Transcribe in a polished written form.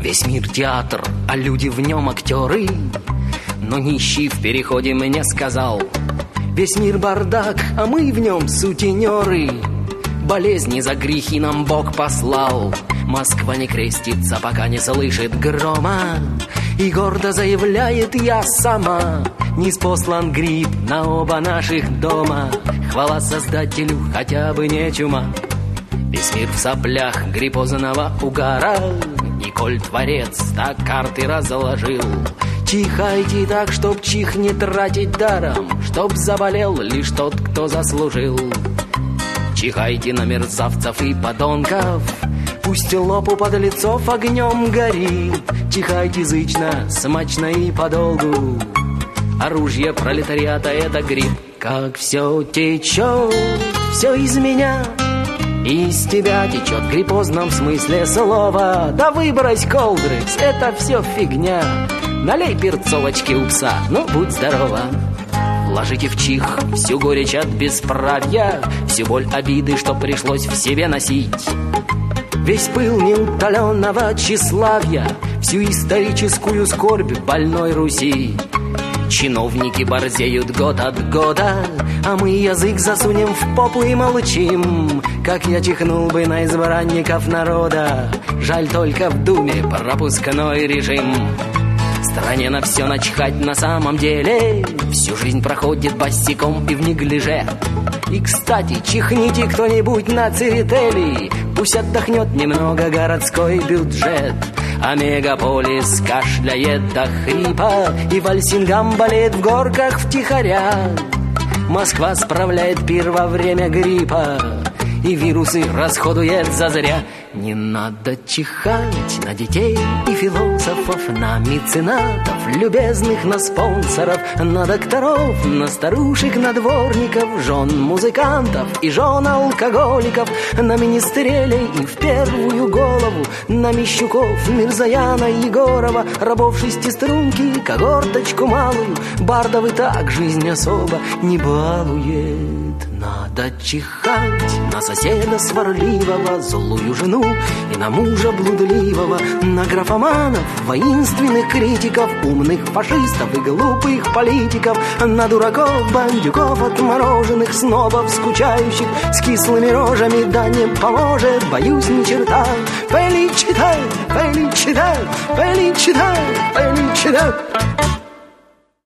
Весь мир театр, а люди в нем актеры. Но нищий в переходе мне сказал: весь мир бардак, а мы в нем сутенеры. Болезни за грехи нам Бог послал. Москва не крестится, пока не слышит грома. И гордо заявляет: я сама ниспослан грипп на оба наших дома. Хвала Создателю, хотя бы не чума. Весь мир в соплях гриппозного угара. И коль Творец так карты разложил, чихайте так, чтоб чих не тратить даром, чтоб заболел лишь тот, кто заслужил. Чихайте на мерзавцев и подонков, пусть лоб у подлецов огнем горит. Чихайте зычно, смачно и подолгу. Оружие пролетариата — это грипп. Как все течет, все из меня, из тебя течет в гриппозном смысле слова. Да выбрось колдрыс, это все фигня. Налей перцовочки у пса, ну будь здорова. Вложите в чих всю горечь от бесправия, всю боль обиды, что пришлось в себе носить, весь пыл неутоленного тщеславия, всю историческую скорбь больной Руси. Чиновники борзеют год от года, а мы язык засунем в попу и молчим. Как я чихнул бы на избранников народа, жаль только в Думе пропускной режим. Стране на все начхать на самом деле, всю жизнь проходит босиком и в неглиже. И, кстати, чихните кто-нибудь на Церетели, пусть отдохнет немного городской бюджет. А мегаполис кашляет до хрипа, и Вальсингам болеет в горках втихаря. Москва справляет пир во время гриппа, и вирусы расходует зазря. Не надо чихать на детей и философов, на меценатов, любезных, на спонсоров, на докторов, на старушек, на дворников, жен музыкантов и жен алкоголиков, на министрелей и в первую голову на Мищуков, Мирзаяна, Егорова, рабов шестиструнки, когорточку малую. Бардов и так жизнь особо не балует. Надо чихать на соседа сварливого, злую жену и на мужа блудливого, на графоманов, воинственных критиков, умных фашистов и глупых политиков, на дураков, бандюков, отмороженных снобов, скучающих с кислыми рожами. Да не поможет, боюсь, ни черта. Феличита, феличита, феличита, феличита.